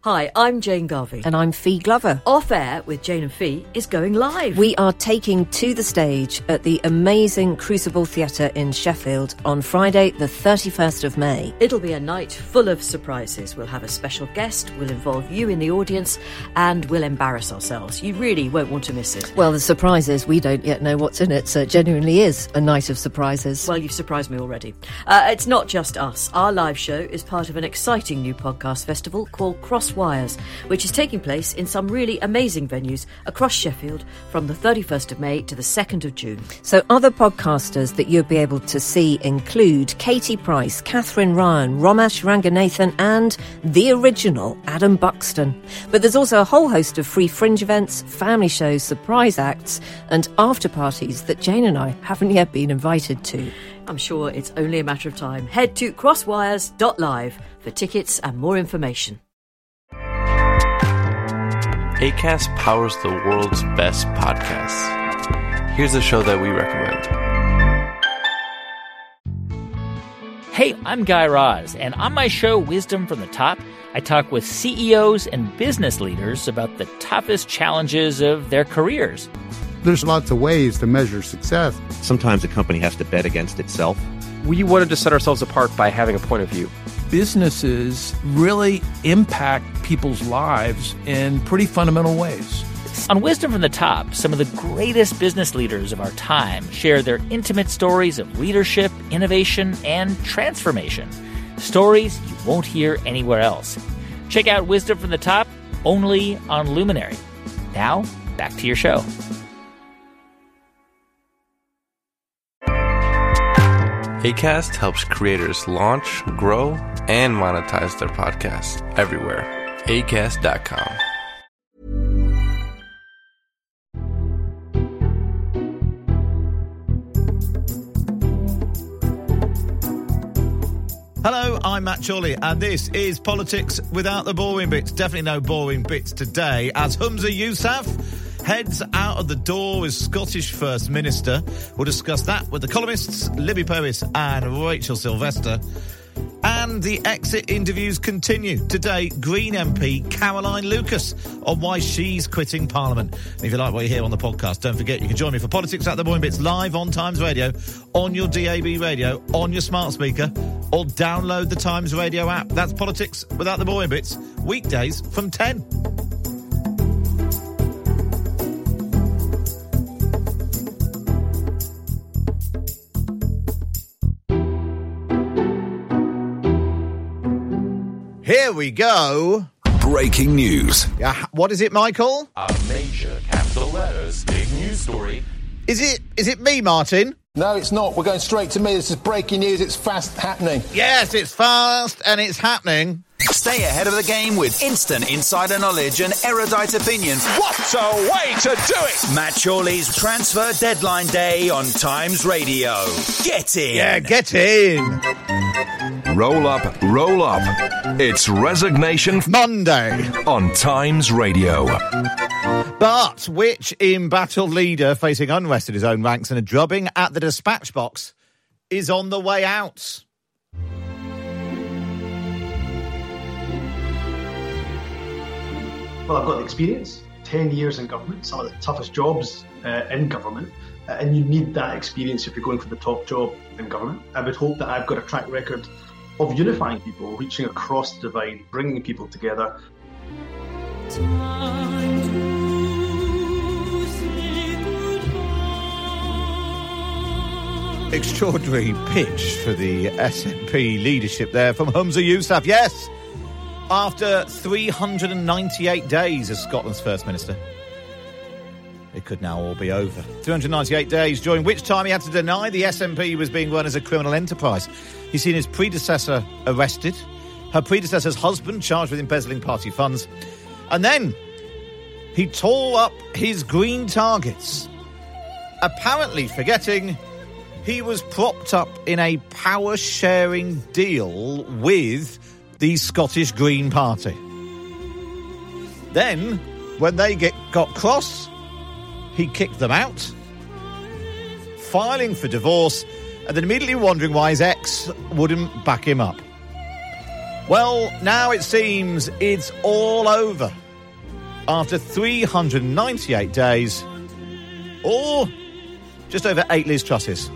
Hi, I'm Jane Garvey. And I'm Fee Glover. Off Air with Jane and Fee is going live. We are taking to the stage at the amazing Crucible Theatre in Sheffield on Friday, the 31st of May. It'll be a night full of surprises. We'll have a special guest, we'll involve you in the audience, and we'll embarrass ourselves. You really won't want to miss it. Well, the surprise is we don't yet know what's in it, so it genuinely is a night of surprises. Well, you've surprised me already. It's not just us. Our live show is part of an exciting new podcast festival called Cross Wires, which is taking place in some really amazing venues across Sheffield from the 31st of May to the 2nd of June. So other podcasters that you'll be able to see include Katie Price, Catherine Ryan, Romesh Ranganathan and the original Adam Buxton. But there's also a whole host of free fringe events, family shows, surprise acts and after parties that Jane and I haven't yet been invited to. I'm sure it's only a matter of time. Head to crosswires.live for tickets and more information. Acast powers the world's best podcasts. Here's a show that we recommend. Hey, I'm Guy Raz, and on my show, Wisdom from the Top, I talk with CEOs and business leaders about the toughest challenges of their careers. There's lots of ways to measure success. Sometimes a company has to bet against itself. We wanted to set ourselves apart by having a point of view. Businesses really impact people's lives in pretty fundamental ways. On Wisdom from the Top, some of the greatest business leaders of our time share their intimate stories of leadership, innovation, and transformation. Stories you won't hear anywhere else. Check out Wisdom from the Top only on Luminary. Now, back to your show. Acast helps creators launch, grow, and monetize their podcasts everywhere. Acast.com. Hello, I'm Matt Chorley, and this is Politics Without the Boring Bits. Definitely no boring bits today, as Humza Yousaf heads out of the door as Scottish First Minister. We'll discuss that with the columnists Libby Purves and Rachel Sylvester. And the exit interviews continue. Today, Green MP Caroline Lucas on why she's quitting Parliament. And if you like what you hear on the podcast, don't forget you can join me for Politics Without the Boring Bits live on Times Radio, on your DAB radio, on your smart speaker, or download the Times Radio app. That's Politics Without the Boring Bits, weekdays from 10. Here we go. Breaking news. Yeah, what is it, Michael? A major capital letters big news story. Is it me, Martin? No, it's not. We're going straight to me. This is breaking news. It's fast happening. Yes, it's fast and it's happening. Stay ahead of the game with instant insider knowledge and erudite opinion. What a way to do it! Matt Chorley's Transfer Deadline Day on Times Radio. Get in. Yeah, get in. Roll up, roll up. It's Resignation Monday on Times Radio. But which embattled leader facing unrest in his own ranks and a drubbing at the dispatch box is on the way out? Well, I've got the experience, 10 years in government, some of the toughest jobs in government, and you need that experience if you're going for the top job in government. I would hope that I've got a track record of unifying people, reaching across the divide, bringing people together. Extraordinary pitch for the SNP leadership there from Humza Yousaf. Yes, after 398 days as Scotland's First Minister, it could now all be over. 398 days, during which time he had to deny the SNP was being run as a criminal enterprise. He's seen his predecessor arrested, her predecessor's husband charged with embezzling party funds, and then he tore up his green targets, apparently forgetting he was propped up in a power-sharing deal with the Scottish Green Party. Then, when they got cross, he kicked them out, filing for divorce, and then immediately wondering why his ex wouldn't back him up. Well, now it seems it's all over. After 398 days, or just over 8 Liz Trusses.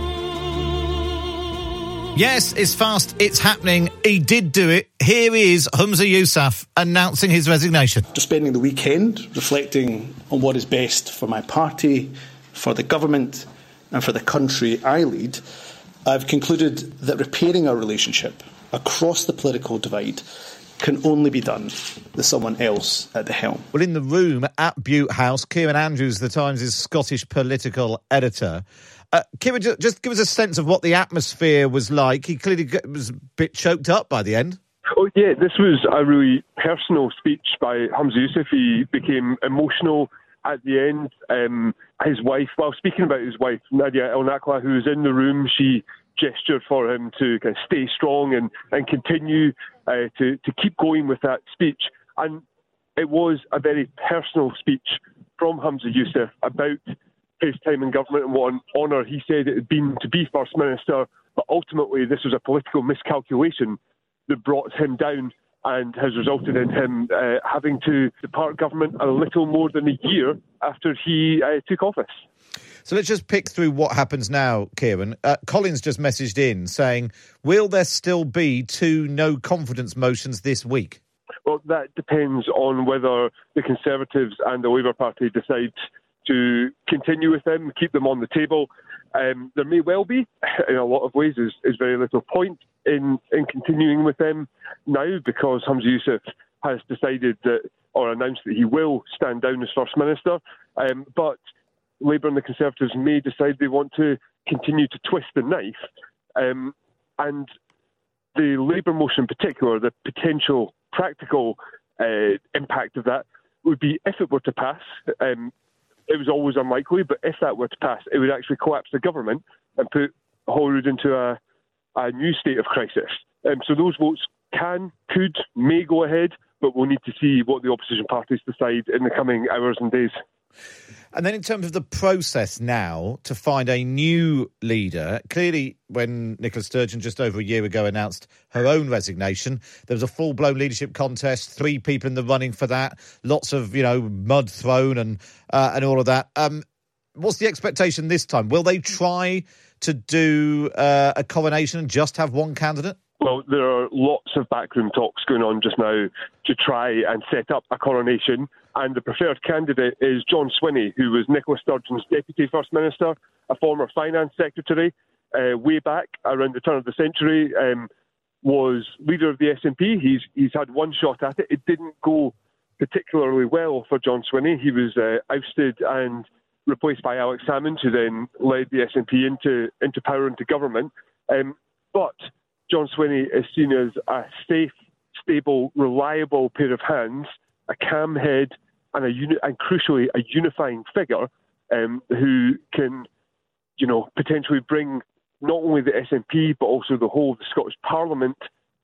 Yes, it's fast, it's happening. He did do it. Here is Humza Yousaf announcing his resignation. Just spending the weekend reflecting on what is best for my party, for the government and for the country I lead, I've concluded that repairing our relationship across the political divide can only be done with someone else at the helm. Well, in the room at Bute House, Kieran Andrews, the Times' Scottish political editor. Kieran, just give us a sense of what the atmosphere was like. He clearly was a bit choked up by the end. Oh, yeah, this was a really personal speech by Humza Yousaf. He became emotional at the end. His wife, while speaking about his wife, Nadia El Nakla, who was in the room, she gestured for him to kind of stay strong and continue to keep going with that speech. And it was a very personal speech from Humza Yousaf about his time in government and what an honour he said it had been to be First Minister, but ultimately this was a political miscalculation that brought him down and has resulted in him having to depart government a little more than a year after he took office. So let's just pick through what happens now, Kieran. Collins just messaged in saying, will there still be 2 no-confidence motions this week? Well, that depends on whether the Conservatives and the Labour Party decide to continue with them, keep them on the table. There may well be, in a lot of ways, there's very little point in continuing with them now because Humza Yousaf has decided that, or announced that he will stand down as First Minister. But Labour and the Conservatives may decide they want to continue to twist the knife. And the Labour motion in particular, the potential practical impact of that would be if it were to pass. It was always unlikely, but if that were to pass, it would actually collapse the government and put Holyrood into a new state of crisis. So those votes could, may go ahead, but we'll need to see what the opposition parties decide in the coming hours and days. And then in terms of the process now to find a new leader, clearly when Nicola Sturgeon just over a year ago announced her own resignation, there was a full-blown leadership contest, 3 people in the running for that, lots of, mud thrown and all of that. What's the expectation this time? Will they try to do a coronation and just have one candidate? Well, there are lots of backroom talks going on just now to try and set up a coronation. And the preferred candidate is John Swinney, who was Nicola Sturgeon's Deputy First Minister, a former Finance Secretary, way back around the turn of the century, was leader of the SNP. He's had one shot at it. It didn't go particularly well for John Swinney. He was ousted and replaced by Alex Salmond, who then led the SNP into power, into government. But John Swinney is seen as a safe, stable, reliable pair of hands, a calm head, and crucially a unifying figure who can, potentially bring not only the SNP but also the whole of the Scottish Parliament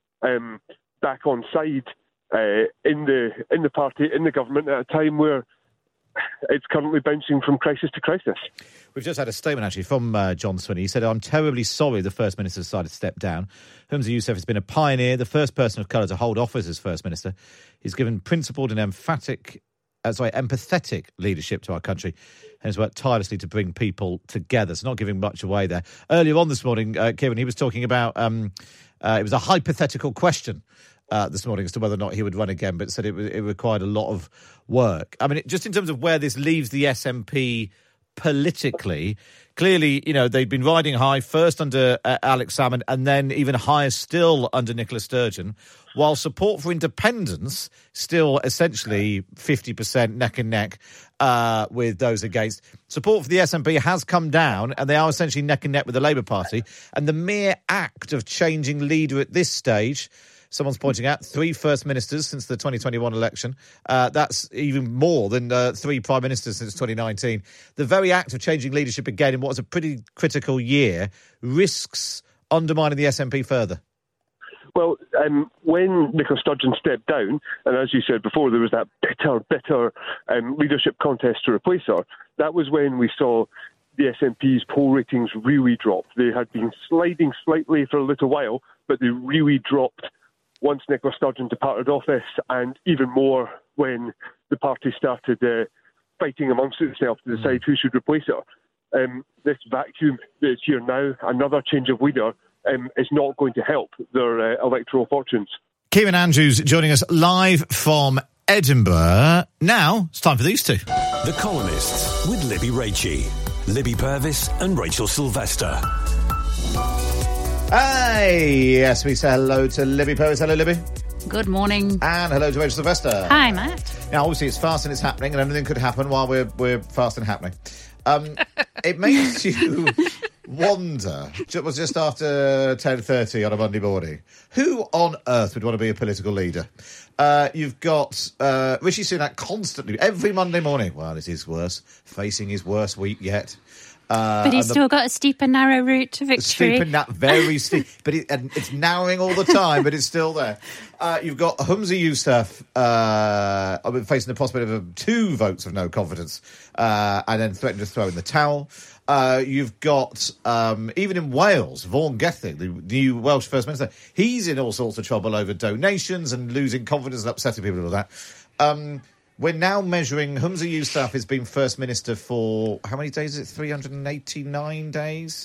back on side in the party, in the government at a time where it's currently bouncing from crisis to crisis. We've just had a statement, actually, from John Swinney. He said, I'm terribly sorry the First Minister decided to step down. Humza Yousaf has been a pioneer, the first person of colour to hold office as First Minister. He's given principled and empathetic leadership to our country and has worked tirelessly to bring people together. So not giving much away there. Earlier on this morning, Kieran, he was talking about, it was a hypothetical question this morning as to whether or not he would run again, but said it required a lot of work. I mean, just in terms of where this leaves the SNP politically, clearly, they'd been riding high first under Alex Salmond and then even higher still under Nicola Sturgeon, while support for independence still essentially 50% neck and neck with those against. Support for the SNP has come down and they are essentially neck and neck with the Labour Party. And the mere act of changing leader at this stage, someone's pointing out 3 First Ministers since the 2021 election. That's even more than 3 Prime Ministers since 2019. The very act of changing leadership again in what was a pretty critical year risks undermining the SNP further. Well, when Nicola Sturgeon stepped down, and as you said before, there was that bitter leadership contest to replace her, that was when we saw the SNP's poll ratings really drop. They had been sliding slightly for a little while, but they really dropped once Nicola Sturgeon departed office, and even more when the party started fighting amongst itself to decide who should replace her. This vacuum that's here now, another change of leader, is not going to help their electoral fortunes. Kieran Andrews joining us live from Edinburgh. Now, it's time for these two. The Columnists with Libby Raichie, Libby Purvis and Rachel Sylvester. Hey, yes, we say hello to Libby Purvis. Hello, Libby. Good morning. And hello to Rachel Sylvester. Hi, Matt. Now, obviously, it's fast and it's happening, and anything could happen while we're fast and happening. It makes you wonder, it was just after 10:30 on a Monday morning, who on earth would want to be a political leader? You've got Rishi Sunak constantly, every Monday morning, well, it is worse, facing his worst week yet. But he's still got a steep and narrow route to victory. Very steep. But it's narrowing all the time, but it's still there. You've got Humza Yousaf facing the prospect of 2 votes of no confidence and then threatening to throw in the towel. You've got, even in Wales, Vaughan Gething, the new Welsh First Minister, he's in all sorts of trouble over donations and losing confidence and upsetting people and all that. We're now measuring, Humza Yousaf has been First Minister for, how many days is it? 389 days?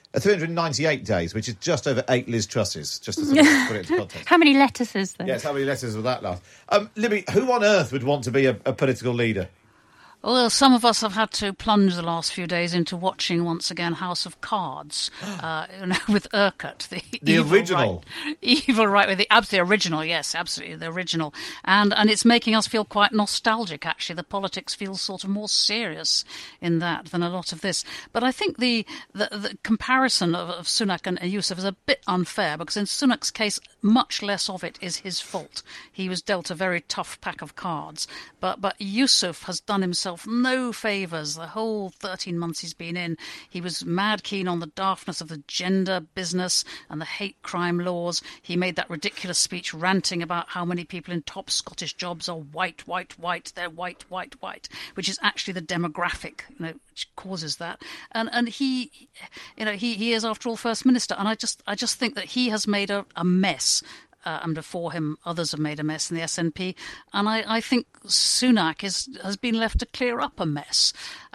398 days, which is just over 8 Liz Trusses, just to sort of put it into context. How many letters is there? Yes, how many letters will that last? Libby, who on earth would want to be a political leader? Well, some of us have had to plunge the last few days into watching once again House of Cards with Urquhart, the original, evil right with the original, yes, absolutely the original, and it's making us feel quite nostalgic. Actually, the politics feels sort of more serious in that than a lot of this. But I think the comparison of Sunak and Yousaf is a bit unfair because in Sunak's case, much less of it is his fault. He was dealt a very tough pack of cards, but Yousaf has done himself no favours. The whole 13 months he's been in, he was mad keen on the daftness of the gender business and the hate crime laws. He made that ridiculous speech ranting about how many people in top Scottish jobs are white. They're white, which is actually the demographic, which causes that. And he is after all First Minister, and I just think that he has made a mess. And before him, others have made a mess in the SNP. And I think Sunak has been left to clear up a mess.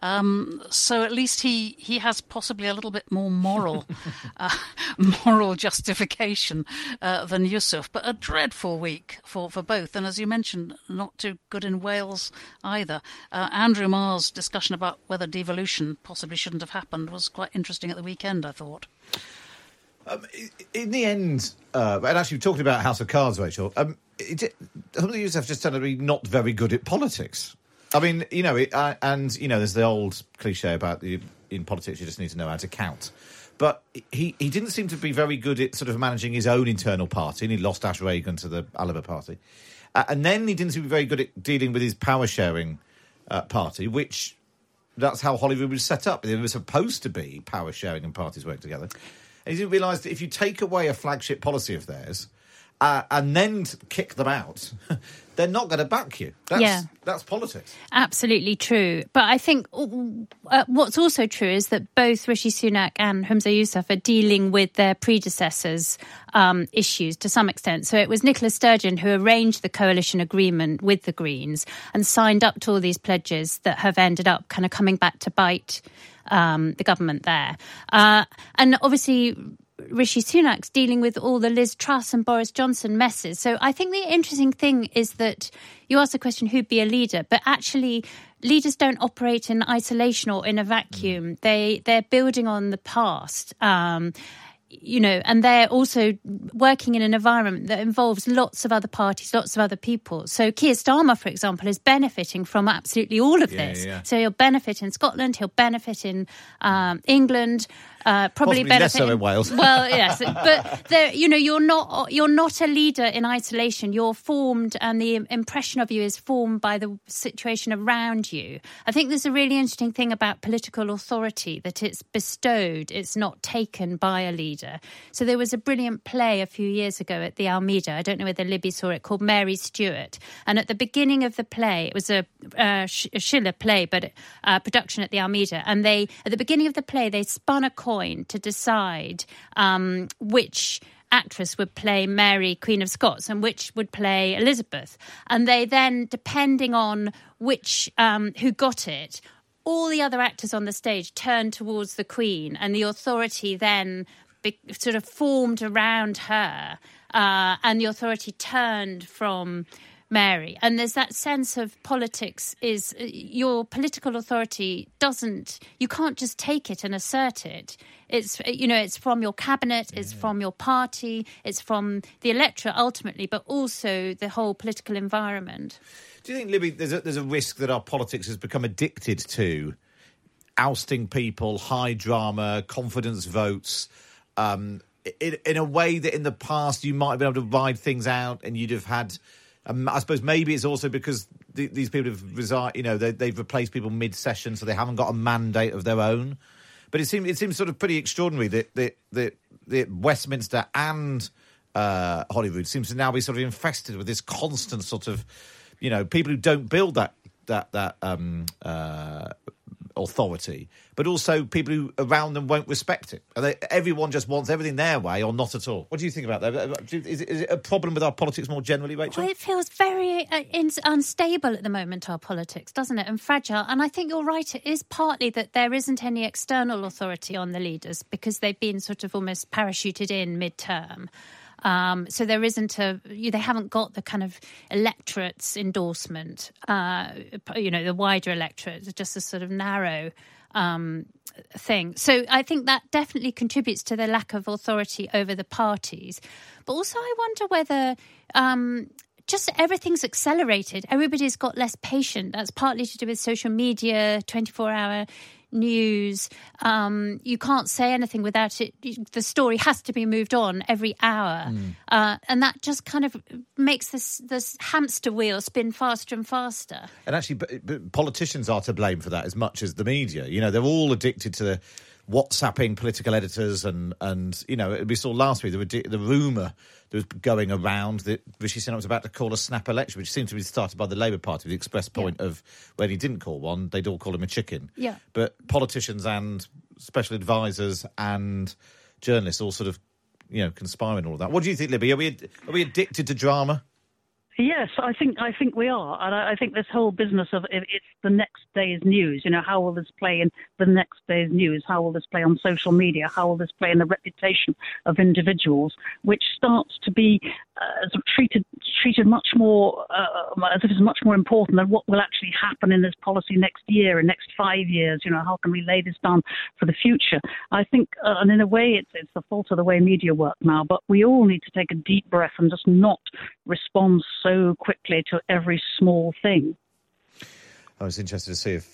So at least he has possibly a little bit more moral justification than Yousaf. But a dreadful week for both. And as you mentioned, not too good in Wales either. Andrew Marr's discussion about whether devolution possibly shouldn't have happened was quite interesting at the weekend, I thought. In the end, and actually talking about House of Cards, Rachel, Humza Yousaf just turned out to be not very good at politics. I mean, there's the old cliche about in politics you just need to know how to count. But he didn't seem to be very good at sort of managing his own internal party, and he lost Ash Reagan to the Labour Party. And then he didn't seem to be very good at dealing with his power-sharing party, which that's how Hollywood was set up. There was supposed to be power-sharing and parties work together. And he didn't realise that if you take away a flagship policy of theirs and then kick them out, they're not going to back you. That's politics. Absolutely true. But I think what's also true is that both Rishi Sunak and Humza Yousaf are dealing with their predecessors' issues to some extent. So it was Nicola Sturgeon who arranged the coalition agreement with the Greens and signed up to all these pledges that have ended up kind of coming back to bite the government there. And obviously Rishi Sunak's dealing with all the Liz Truss and Boris Johnson messes. So I think the interesting thing is that you asked the question, who'd be a leader? But actually, leaders don't operate in isolation or in a vacuum. They're building on the past. And they're also working in an environment that involves lots of other parties, lots of other people. So Keir Starmer, for example, is benefiting from absolutely all of this. Yeah. So he'll benefit in Scotland, he'll benefit in England, probably benefit less so in Wales. Well, yes, but you're not a leader in isolation. You're formed, and the impression of you is formed by the situation around you. I think there's a really interesting thing about political authority, that it's bestowed, it's not taken by a leader. So there was a brilliant play a few years ago at the Almeida. I don't know whether Libby saw it, called Mary Stuart. And at the beginning of the play, it was a Schiller play, but production at the Almeida. And at the beginning of the play, they spun a coin to decide which actress would play Mary, Queen of Scots, and which would play Elizabeth. And they then, depending on which who got it, all the other actors on the stage turned towards the Queen, and the authority then sort of formed around her, and the authority turned from Mary. And there's that sense of politics is your political authority you can't just take it and assert it. It's, it's from your cabinet, it's from your party, it's from the electorate ultimately, but also the whole political environment. Do you think, Libby, there's a risk that our politics has become addicted to ousting people, high drama, confidence votes, in a way that in the past you might have been able to ride things out and you'd have had... I suppose maybe it's also because these people have resigned. They've replaced people mid-session, so they haven't got a mandate of their own. But it seems sort of pretty extraordinary that Westminster and Holyrood seems to now be sort of infested with this constant sort of, people who don't build that authority, but also people who around them won't respect it. Everyone just wants everything their way or not at all. What do you think about that? Is it a problem with our politics more generally, Rachel? Well, it feels very unstable at the moment, our politics, doesn't it? And fragile. And I think you're right. It is partly that there isn't any external authority on the leaders because they've been sort of almost parachuted in mid-term. So there isn't they haven't got the kind of electorate's endorsement, the wider electorate, it's just a sort of narrow thing. So I think that definitely contributes to the lack of authority over the parties. But also I wonder whether just everything's accelerated. Everybody's got less patient. That's partly to do with social media, 24-hour news. You can't say anything without it. The story has to be moved on every hour. And that just kind of makes this hamster wheel spin faster and faster. And actually, politicians are to blame for that as much as the media. They're all addicted to the WhatsApping political editors and we saw last week the rumour that was going around that Rishi Sunak was about to call a snap election, which seemed to be started by the Labour Party with the express point of when he didn't call one, they'd all call him a chicken. Yeah. But politicians and special advisors and journalists all sort of, conspiring all of that. What do you think, Libby? Are we addicted to drama? Yes, I think we are, and I think this whole business of it's the next day's news. How will this play in the next day's news? How will this play on social media? How will this play in the reputation of individuals? Which starts to be treated much more as if it's much more important than what will actually happen in this policy next year and next 5 years. How can we lay this down for the future? I think, and in a way, it's the fault of the way media work now. But we all need to take a deep breath and just not respond so quickly to every small thing. I was interested to see if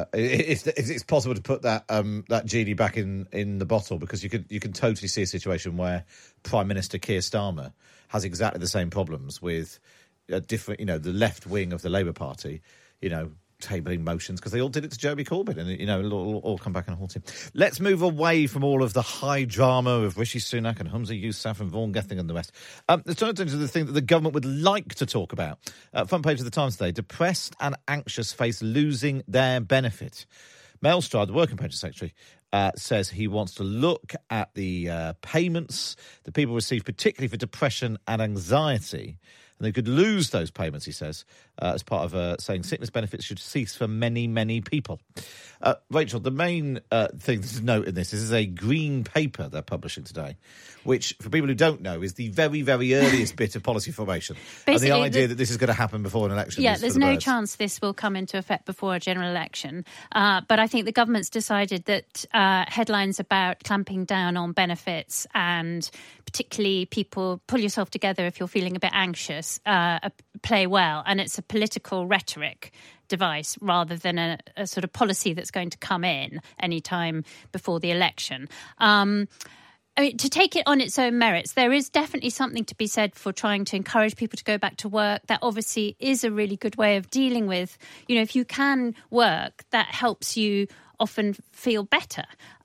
it's possible to put that genie back in the bottle, because you can totally see a situation where Prime Minister Keir Starmer has exactly the same problems with a different, the left wing of the Labour Party, tabling motions because they all did it to Jeremy Corbyn, and it'll all come back and haunt him. Let's move away from all of the high drama of Rishi Sunak and Humza Yousaf and Vaughan Gething and the rest. Let's turn to the thing that the government would like to talk about. Front page of the Times today: depressed and anxious face losing their benefit. Mel Stride, the Working Pension Secretary, says he wants to look at the payments that people receive, particularly for depression and anxiety. And they could lose those payments, he says, as part of saying sickness benefits should cease for many, many people. Rachel, the main thing to note in this is a green paper they're publishing today, which, for people who don't know, is the very, very earliest bit of policy formation. Basically, and the idea that this is going to happen before an election. Yeah, there's no chance this will come into effect before a general election. But I think the government's decided that headlines about clamping down on benefits and particularly people pull yourself together if you're feeling a bit anxious play well. And it's a political rhetoric device rather than a sort of policy that's going to come in any time before the election. To take it on its own merits, there is definitely something to be said for trying to encourage people to go back to work. That obviously is a really good way of dealing with, if you can work, that helps you often feel better.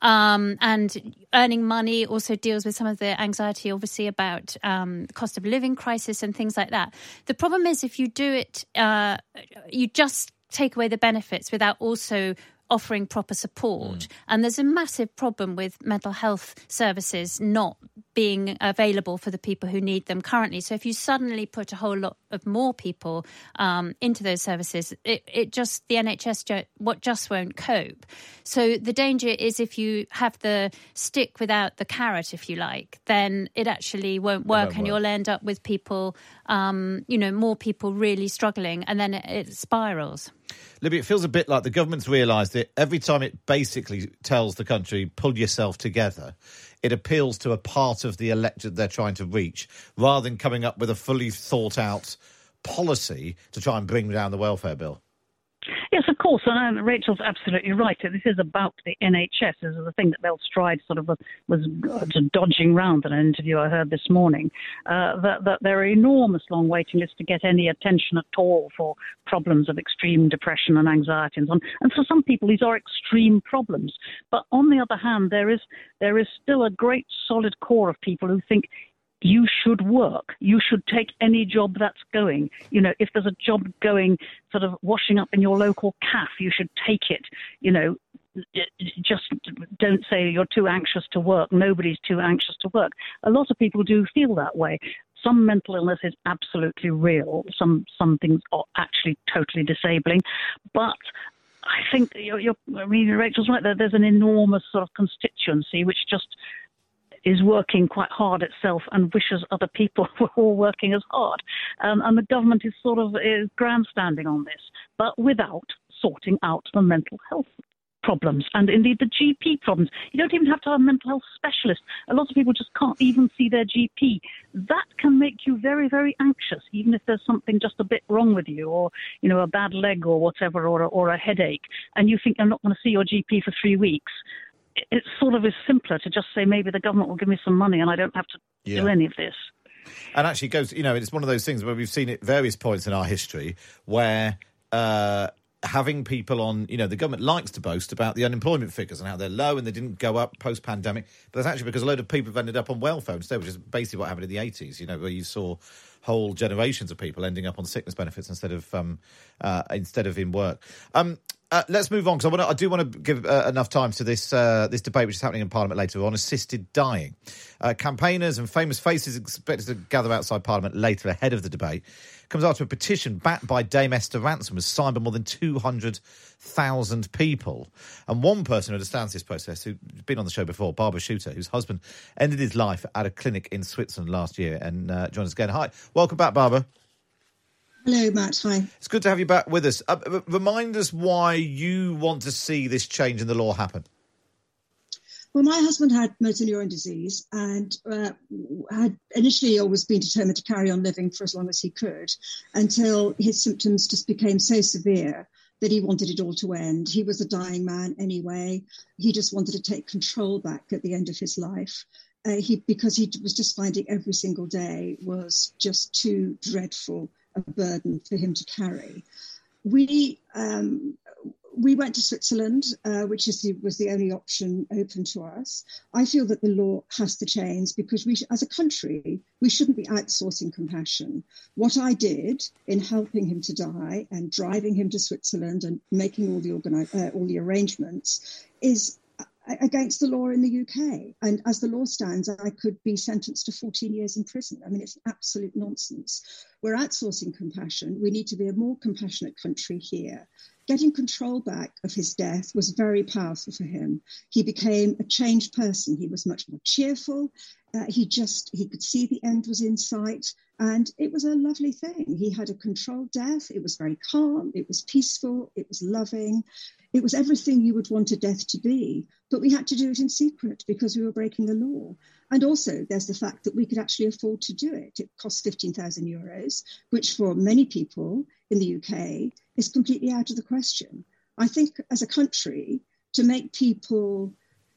And earning money also deals with some of the anxiety, obviously, about the cost of living crisis and things like that. The problem is if you do it, you just take away the benefits without also offering proper support. And there's a massive problem with mental health services not being available for the people who need them currently. So if you suddenly put a whole lot of more people into those services, the NHS just won't cope. So the danger is if you have the stick without the carrot, if you like, then it actually won't work, and you'll end up with people, more people really struggling, and then it spirals. Libby, it feels a bit like the government's realised that every time it basically tells the country, pull yourself together, it appeals to a part of the electorate they're trying to reach, rather than coming up with a fully thought-out policy to try and bring down the welfare bill. Yes, of course, and Rachel's absolutely right. This is about the NHS. This is the thing that Bell Stride sort of was dodging round in an interview I heard this morning, that there are enormous long waiting lists to get any attention at all for problems of extreme depression and anxiety and so on. And for some people, these are extreme problems. But on the other hand, there is still a great solid core of people who think you should work. You should take any job that's going. If there's a job going sort of washing up in your local cafe, you should take it. Just don't say you're too anxious to work. Nobody's too anxious to work. A lot of people do feel that way. Some mental illness is absolutely real. Some things are actually totally disabling. But I think Rachel's right. There's an enormous sort of constituency which just is working quite hard itself and wishes other people were all working as hard. And the government is grandstanding on this, but without sorting out the mental health problems and indeed the GP problems. You don't even have to have a mental health specialist. A lot of people just can't even see their GP. That can make you very, very anxious, even if there's something just a bit wrong with you, or, a bad leg or whatever, or a headache, and you think you're not going to see your GP for 3 weeks. It sort of is simpler to just say maybe the government will give me some money and I don't have to do any of this. And actually it goes, it's one of those things where we've seen at various points in our history where having people on, the government likes to boast about the unemployment figures and how they're low and they didn't go up post-pandemic. But that's actually because a load of people have ended up on welfare instead, which is basically what happened in the 80s, where you saw whole generations of people ending up on sickness benefits instead of in work. Let's move on, because I do want to give enough time to this debate which is happening in Parliament later on assisted dying. Campaigners and famous faces expected to gather outside Parliament later ahead of the debate. Comes after a petition backed by Dame Esther Ransom was signed by more than 200,000 people. And one person who understands this process, who's been on the show before, Barbara Shooter, whose husband ended his life at a clinic in Switzerland last year, and joins us again. Hi, welcome back, Barbara. Hello, Matt. Hi. It's good to have you back with us. Remind us why you want to see this change in the law happen. Well, my husband had motor neuron disease and had initially always been determined to carry on living for as long as he could, until his symptoms just became so severe that he wanted it all to end. He was a dying man anyway. He just wanted to take control back at the end of his life. Because he was just finding every single day was just too dreadful a burden for him to carry. We went to Switzerland, which was the only option open to us. I feel that the law has to change because as a country, we shouldn't be outsourcing compassion. What I did in helping him to die and driving him to Switzerland and making all the arrangements is against the law in the UK. And as the law stands, I could be sentenced to 14 years in prison. I mean, it's absolute nonsense. We're outsourcing compassion. We need to be a more compassionate country here. Getting control back of his death was very powerful for him. He became a changed person. He was much more cheerful. He could see the end was in sight. And it was a lovely thing. He had a controlled death. It was very calm. It was peaceful. It was loving. It was everything you would want a death to be. But we had to do it in secret because we were breaking the law. And also there's the fact that we could actually afford to do it. It cost €15,000, which for many people in the UK is completely out of the question. I think as a country, to make people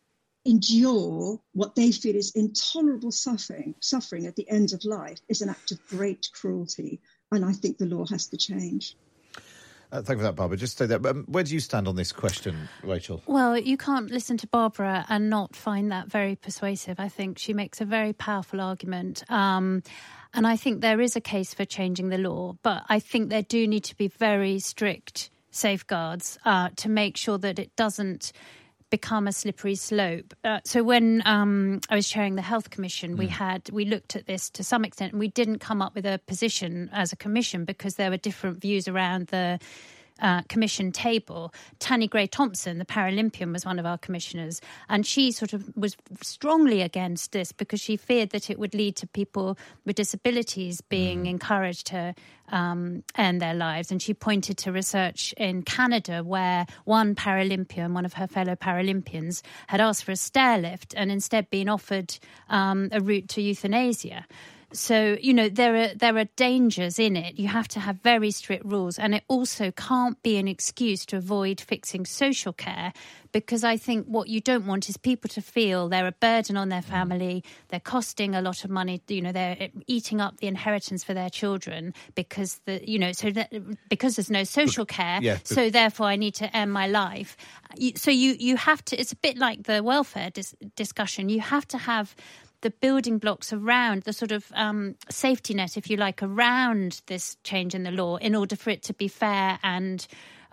endure what they feel is intolerable suffering at the end of life is an act of great cruelty. And I think the law has to change. Thank you for that, Barbara. Just say that. Where do you stand on this question, Rachel? Well, you can't listen to Barbara and not find that very persuasive. I think she makes a very powerful argument. And I think there is a case for changing the law. But I think there do need to be very strict safeguards to make sure that it doesn't become a slippery slope. So when I was chairing the Health Commission, we looked at this to some extent, and we didn't come up with a position as a commission because there were different views around the commission table. Tanni Grey-Thompson, the Paralympian, was one of our commissioners, and she sort of was strongly against this because she feared that it would lead to people with disabilities being encouraged to end their lives. And she pointed to research in Canada where one Paralympian, one of her fellow Paralympians, had asked for a stair lift and instead been offered a route to euthanasia. So, there are dangers in it. You have to have very strict rules, and it also can't be an excuse to avoid fixing social care, because I think what you don't want is people to feel they're a burden on their family, they're costing a lot of money, they're eating up the inheritance for their children because because there's no social care, so therefore I need to end my life. So you have to, it's a bit like the welfare discussion, you have to have the building blocks around the sort of safety net, if you like, around this change in the law in order for it to be fair and,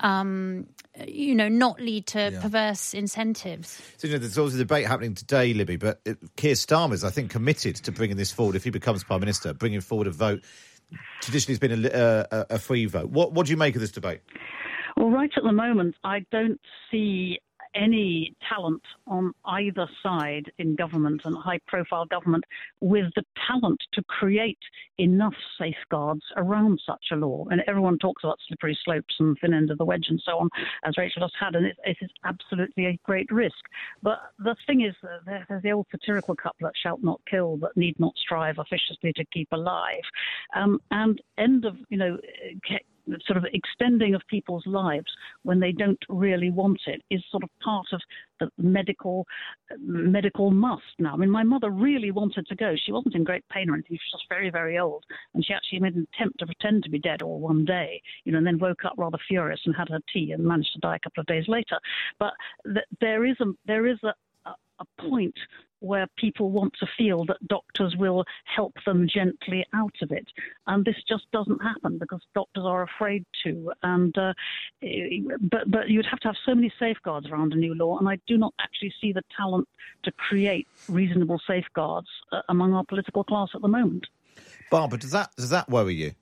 not lead to perverse incentives. So, there's always a debate happening today, Libby, but Keir Starmer's, I think, committed to bringing this forward if he becomes Prime Minister, bringing forward a vote. Traditionally, it's been a free vote. What do you make of this debate? Well, right at the moment, I don't see any talent on either side in government and high-profile government with the talent to create enough safeguards around such a law. And everyone talks about slippery slopes and thin end of the wedge and so on, as Rachel just had, and it is absolutely a great risk. But the thing is, there's the old satirical couplet, shalt not kill, but need not strive officiously to keep alive. And end of, sort of extending of people's lives when they don't really want it is sort of part of the medical must now. I mean, my mother really wanted to go. She wasn't in great pain or anything. She was just very, very old. And she actually made an attempt to pretend to be dead all one day, and then woke up rather furious and had her tea and managed to die a couple of days later. But there is a point where people want to feel that doctors will help them gently out of it. And this just doesn't happen because doctors are afraid to. And but you'd have to have so many safeguards around a new law, and I do not actually see the talent to create reasonable safeguards among our political class at the moment. Barbara, does that worry you?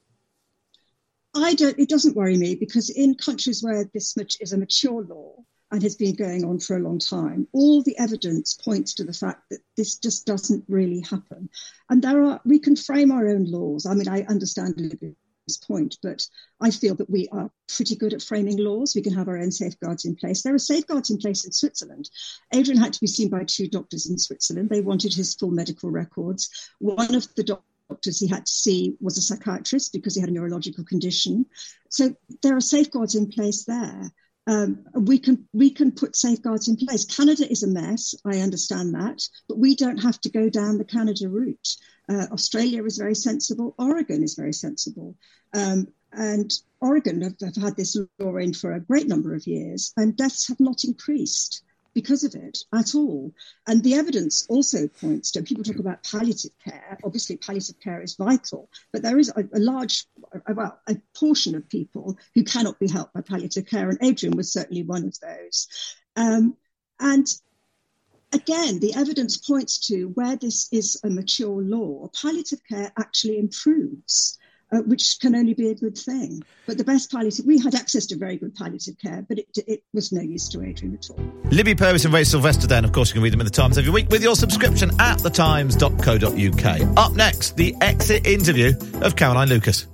It doesn't worry me, because in countries where this is a mature law and has been going on for a long time, all the evidence points to the fact that this just doesn't really happen. And we can frame our own laws. I mean, I understand Libby's point, but I feel that we are pretty good at framing laws. We can have our own safeguards in place. There are safeguards in place in Switzerland. Adrian had to be seen by 2 doctors in Switzerland. They wanted his full medical records. One of the doctors he had to see was a psychiatrist because he had a neurological condition. So there are safeguards in place there. We can put safeguards in place. Canada is a mess, I understand that, but we don't have to go down the Canada route. Australia is very sensible. Oregon is very sensible. And Oregon have had this law in for a great number of years, and deaths have not increased because of it at all. And the evidence also points to, people talk about palliative care. Obviously, palliative care is vital, but there is a portion of people who cannot be helped by palliative care, and Adrian was certainly one of those. And again, the evidence points to where this is a mature law, palliative care actually improves, which can only be a good thing. But the best palliative, we had access to very good palliative care, but it was no use to Adrian at all. Libby Purves and Ray Sylvester then, of course you can read them in The Times every week with your subscription at thetimes.co.uk. Up next, the exit interview of Caroline Lucas.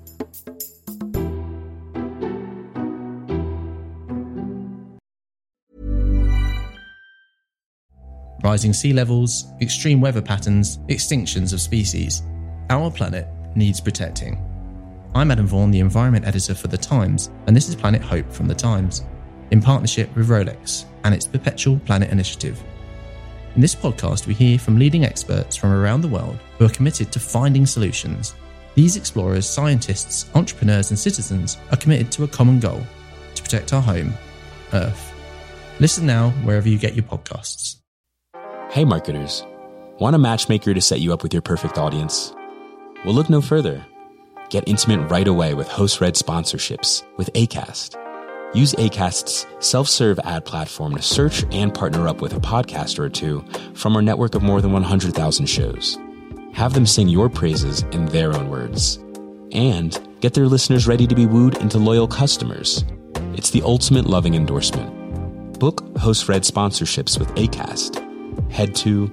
Rising sea levels, extreme weather patterns, extinctions of species. Our planet needs protecting. I'm Adam Vaughan, the Environment Editor for The Times, and this is Planet Hope from The Times, in partnership with Rolex and its Perpetual Planet Initiative. In this podcast, we hear from leading experts from around the world who are committed to finding solutions. These explorers, scientists, entrepreneurs and citizens are committed to a common goal, to protect our home, Earth. Listen now wherever you get your podcasts. Hey marketers, want a matchmaker to set you up with your perfect audience? Well, look no further. Get intimate right away with host-read sponsorships with Acast. Use Acast's self-serve ad platform to search and partner up with a podcaster or two from our network of more than 100,000 shows. Have them sing your praises in their own words. And get their listeners ready to be wooed into loyal customers. It's the ultimate loving endorsement. Book host-read sponsorships with Acast. Head to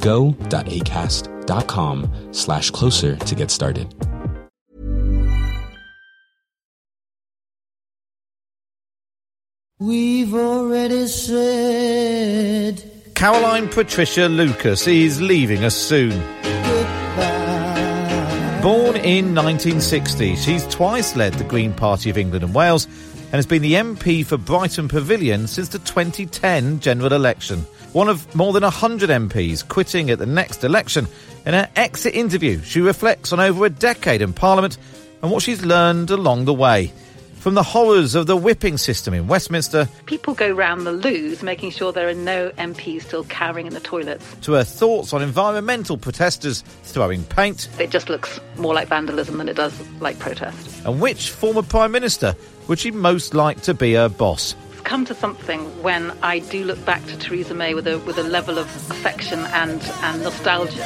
go.acast.com/closer to get started. We've already said Caroline Patricia Lucas is leaving us soon. Born in 1960, she's twice led the Green Party of England and Wales and has been the MP for Brighton Pavilion since the 2010 general election. One of more than 100 MPs quitting at the next election. In her exit interview, she reflects on over a decade in Parliament and what she's learned along the way. From the horrors of the whipping system in Westminster... People go round the loos making sure there are no MPs still cowering in the toilets. ...to her thoughts on environmental protesters throwing paint. It just looks more like vandalism than it does like protest. And which former Prime Minister would she most like to be her boss? It's come to something when I do look back to Theresa May with a level of affection and nostalgia.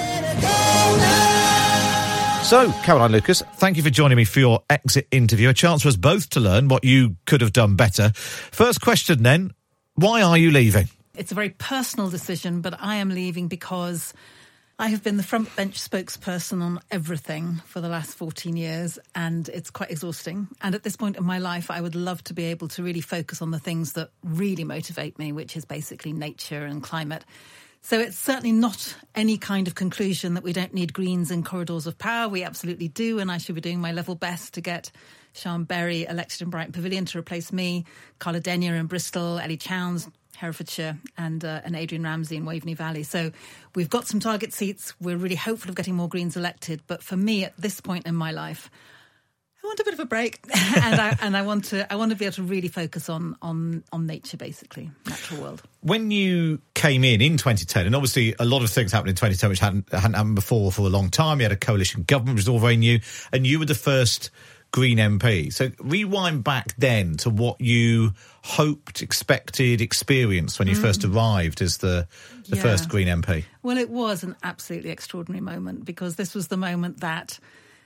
So, Caroline Lucas, thank you for joining me for your exit interview. A chance for us both to learn what you could have done better. First question then, why are you leaving? It's a very personal decision, but I am leaving because I have been the front bench spokesperson on everything for the last 14 years, and it's quite exhausting. And at this point in my life, I would love to be able to really focus on the things that really motivate me, which is basically nature and climate. So it's certainly not any kind of conclusion that we don't need Greens in corridors of power. We absolutely do, and I should be doing my level best to get Sian Berry elected in Brighton Pavilion to replace me, Carla Denyer in Bristol, Ellie Chowns, Herefordshire, and Adrian Ramsey in Waveney Valley. So we've got some target seats. We're really hopeful of getting more Greens elected. But for me, at this point in my life, I want a bit of a break, and I want to be able to really focus on nature, basically, natural world. When you came in 2010, and obviously a lot of things happened in 2010 which hadn't happened before for a long time. You had a coalition government, which was all very new, and you were the first Green MP. So rewind back then to what you hoped, expected, experienced when you first arrived as the first Green MP. Well, it was an absolutely extraordinary moment, because this was the moment that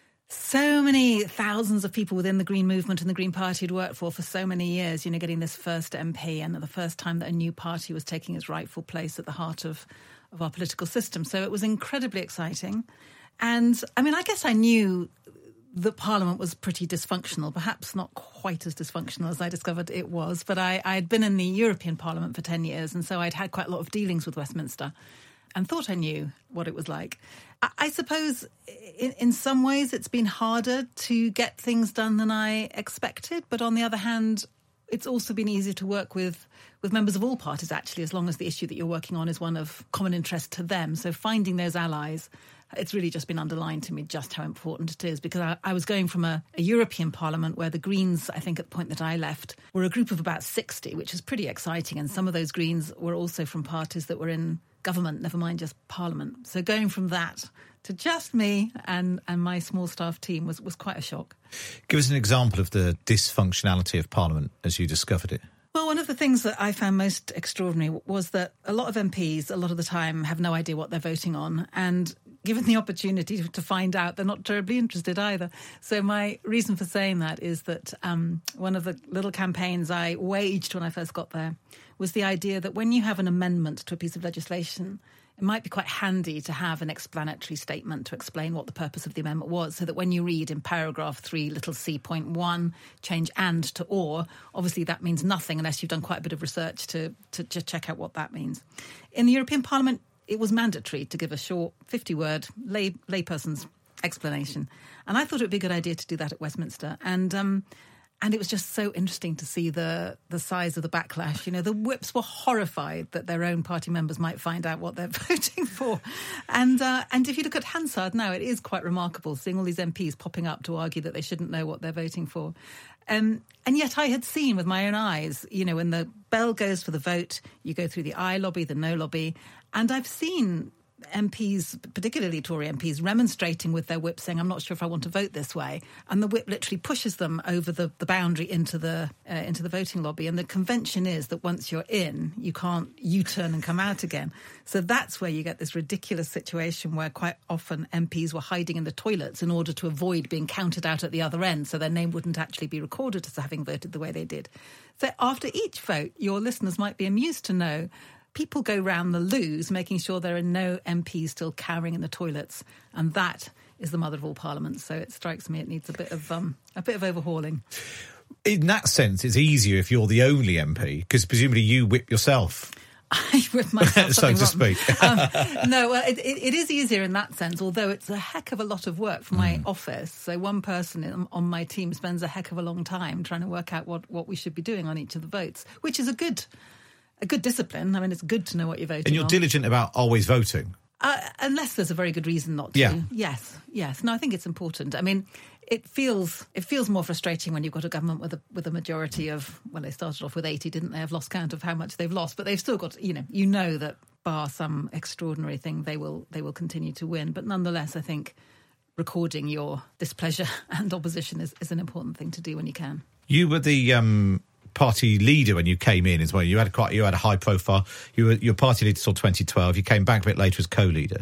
so many thousands of people within the Green movement and the Green Party had worked for so many years, getting this first MP, and the first time that a new party was taking its rightful place at the heart of our political system. So it was incredibly exciting. And, I guess I knew that Parliament was pretty dysfunctional, perhaps not quite as dysfunctional as I discovered it was, but I had been in the European Parliament for 10 years, and so I'd had quite a lot of dealings with Westminster and thought I knew what it was like. I suppose in some ways it's been harder to get things done than I expected, but on the other hand, it's also been easier to work with members of all parties, actually, as long as the issue that you're working on is one of common interest to them. So finding those allies, it's really just been underlined to me just how important it is, because I was going from a European Parliament where the Greens, I think at the point that I left, were a group of about 60, which is pretty exciting. And some of those Greens were also from parties that were in government, never mind just Parliament. So going from that to just me and my small staff team was quite a shock. Give us an example of the dysfunctionality of Parliament as you discovered it. Well, one of the things that I found most extraordinary was that a lot of MPs, a lot of the time, have no idea what they're voting on. And given the opportunity to find out, they're not terribly interested either. So my reason for saying that is that one of the little campaigns I waged when I first got there was the idea that when you have an amendment to a piece of legislation, it might be quite handy to have an explanatory statement to explain what the purpose of the amendment was, so that when you read in paragraph 3, little c.1, change and to or, obviously that means nothing unless you've done quite a bit of research to just check out what that means. In the European Parliament, it was mandatory to give a short 50-word layperson's explanation. And I thought it would be a good idea to do that at Westminster. And it was just so interesting to see the size of the backlash. The whips were horrified that their own party members might find out what they're voting for. And if you look at Hansard now, it is quite remarkable seeing all these MPs popping up to argue that they shouldn't know what they're voting for. And yet I had seen with my own eyes, when the bell goes for the vote, you go through the aye lobby, the no lobby, and I've seen MPs, particularly Tory MPs, remonstrating with their whip saying, I'm not sure if I want to vote this way. And the whip literally pushes them over the boundary into the voting lobby. And the convention is that once you're in, you can't U-turn and come out again. So that's where you get this ridiculous situation where quite often MPs were hiding in the toilets in order to avoid being counted out at the other end, so their name wouldn't actually be recorded as having voted the way they did. So after each vote, your listeners might be amused to know people go round the loos making sure there are no MPs still cowering in the toilets, and that is the mother of all parliaments. So it strikes me it needs a bit of overhauling. In that sense, it's easier if you're the only MP, because presumably you whip yourself. I whip myself, so to speak. No, well, it is easier in that sense, although it's a heck of a lot of work for my office. So one person on my team spends a heck of a long time trying to work out what we should be doing on each of the votes, which is a good discipline. I mean, it's good to know what you're voting on. And you're diligent about always voting? Unless there's a very good reason not to. Yeah. Yes. No, I think it's important. I mean, it feels more frustrating when you've got a government with a majority of, well, they started off with 80, didn't they? I've lost count of how much they've lost, but they've still got, you know that bar some extraordinary thing, they will continue to win. But nonetheless, I think recording your displeasure and opposition is an important thing to do when you can. You were the party leader when you came in as well. You had a high profile. You were party leader till 2012. You came back a bit later as co-leader.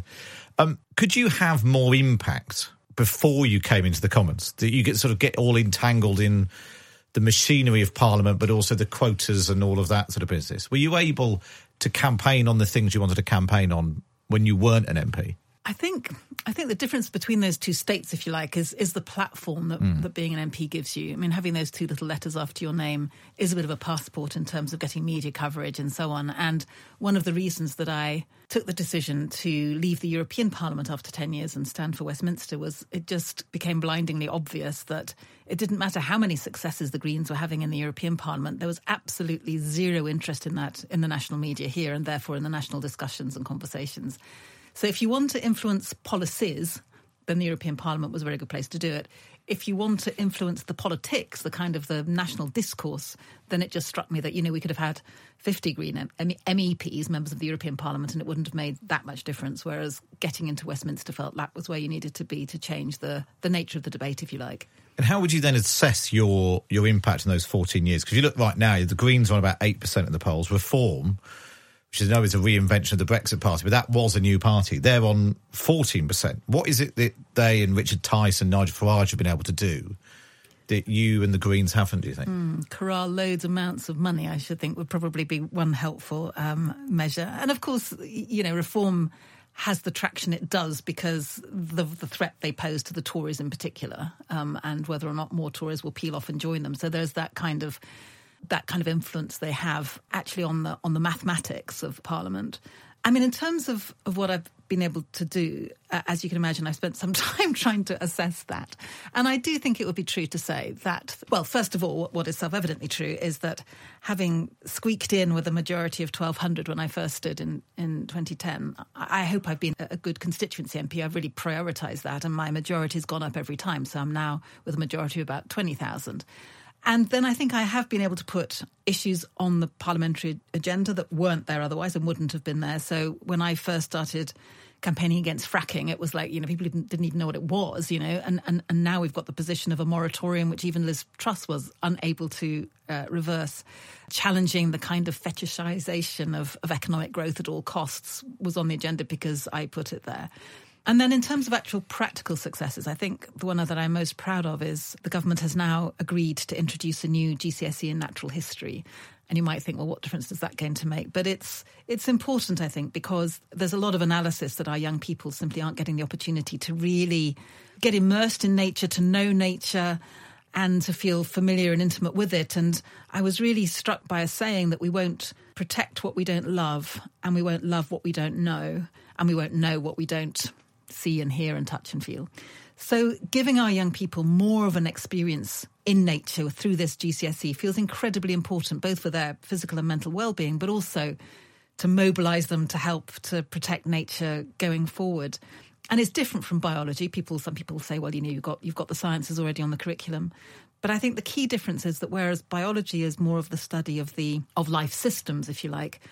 Could you have more impact before you came into the Commons? That you get all entangled in the machinery of Parliament, but also the quotas and all of that sort of business. Were you able to campaign on the things you wanted to campaign on when you weren't an MP? I think the difference between those two states, if you like, is the platform that being an MP gives you. I mean, having those two little letters after your name is a bit of a passport in terms of getting media coverage and so on. And one of the reasons that I took the decision to leave the European Parliament after 10 years and stand for Westminster was it just became blindingly obvious that it didn't matter how many successes the Greens were having in the European Parliament. There was absolutely zero interest in that in the national media here, and therefore in the national discussions and conversations. So if you want to influence policies, then the European Parliament was a very good place to do it. If you want to influence the politics, the kind of the national discourse, then it just struck me that, we could have had 50 Green MEPs, members of the European Parliament, and it wouldn't have made that much difference, whereas getting into Westminster felt that was where you needed to be to change the nature of the debate, if you like. And how would you then assess your impact in those 14 years? Because you look right now, the Greens are on about 8% in the polls. Reform, which I know is a reinvention of the Brexit Party, but that was a new party. They're on 14%. What is it that they and Richard Tice and Nigel Farage have been able to do that you and the Greens haven't, do you think? Corral loads amounts of money, I should think, would probably be one helpful measure. And of course, Reform has the traction it does because the threat they pose to the Tories in particular, and whether or not more Tories will peel off and join them. So there's that kind of influence they have actually on the mathematics of Parliament. I mean, in terms of what I've been able to do, as you can imagine, I've spent some time trying to assess that. And I do think it would be true to say that, well, first of all, what is self-evidently true is that having squeaked in with a majority of 1,200 when I first stood in 2010, I hope I've been a good constituency MP. I've really prioritised that, and my majority's gone up every time. So I'm now with a majority of about 20,000. And then I think I have been able to put issues on the parliamentary agenda that weren't there otherwise and wouldn't have been there. So when I first started campaigning against fracking, it was like, people didn't even know what it was, and now we've got the position of a moratorium, which even Liz Truss was unable to reverse. Challenging the kind of fetishization of economic growth at all costs was on the agenda because I put it there. And then in terms of actual practical successes, I think the one that I'm most proud of is the government has now agreed to introduce a new GCSE in natural history. And you might think, well, what difference is that going to make? But it's important, I think, because there's a lot of analysis that our young people simply aren't getting the opportunity to really get immersed in nature, to know nature, and to feel familiar and intimate with it. And I was really struck by a saying that we won't protect what we don't love, and we won't love what we don't know, and we won't know what we don't see and hear and touch and feel. So giving our young people more of an experience in nature through this GCSE feels incredibly important, both for their physical and mental well-being, but also to mobilise them to help to protect nature going forward. And it's different from biology. Some people say, well, you've got the sciences already on the curriculum. But I think the key difference is that whereas biology is more of the study of life systems, if you like,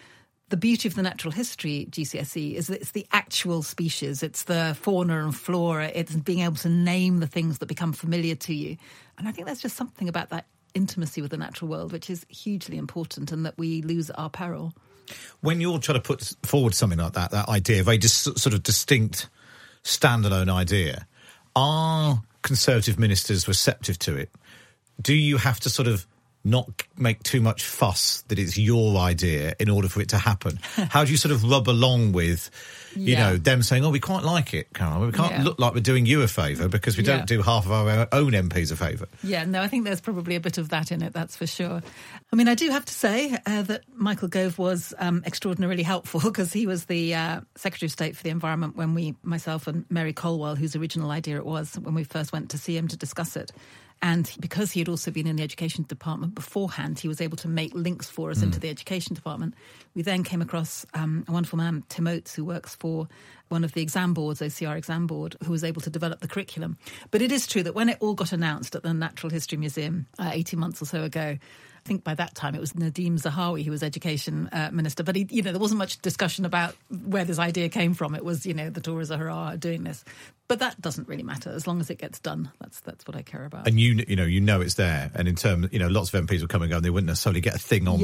the beauty of the natural history GCSE is that it's the actual species. It's the fauna and flora. It's being able to name the things that become familiar to you. And I think there's just something about that intimacy with the natural world which is hugely important, and that we lose at our peril. When you're trying to put forward something like that idea, a very sort of distinct, standalone idea, are Conservative ministers receptive to it? Do you have to sort of not make too much fuss that it's your idea in order for it to happen? How do you sort of rub along with, you know, them saying, oh, we quite like it, Caroline. We can't look like we're doing you a favour because we don't do half of our own MPs a favour. Yeah, no, I think there's probably a bit of that in it, that's for sure. I mean, I do have to say that Michael Gove was extraordinarily helpful, because he was the Secretary of State for the Environment when myself and Mary Colwell, whose original idea it was, when we first went to see him to discuss it. And because he had also been in the education department beforehand, he was able to make links for us into the education department. We then came across a wonderful man, Tim Oates, who works for one of the exam boards, OCR exam board, who was able to develop the curriculum. But it is true that when it all got announced at the Natural History Museum 18 months or so ago, I think by that time it was Nadeem Zahawi who was education minister. But, there wasn't much discussion about where this idea came from. It was, the Tories are hurrah doing this. But that doesn't really matter as long as it gets done. That's what I care about. And you know it's there. And in terms, lots of MPs will come and go, and they wouldn't necessarily get a thing on